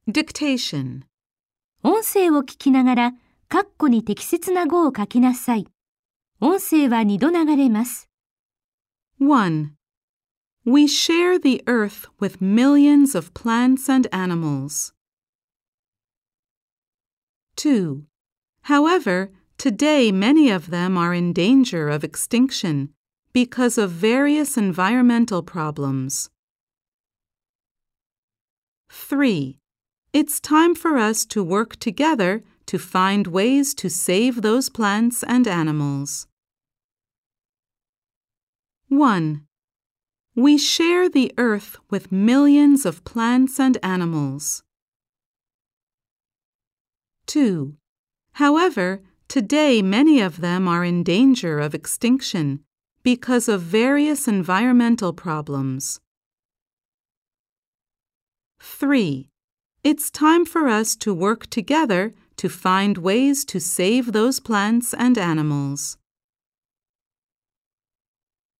Dictation. 音声を聞きながら、括弧に適切な語を書きなさい。音声は2度流れます。 1. We share the earth with millions of plants and animals. 2. However, today many of them are in danger of extinction because of various environmental problems. 3. It's time for us to work together to find ways to save those plants and animals. 1. We share the earth with millions of plants and animals. 2. However, today many of them are in danger of extinction because of various environmental problems. 3. It's time for us to work together to find ways to save those plants and animals.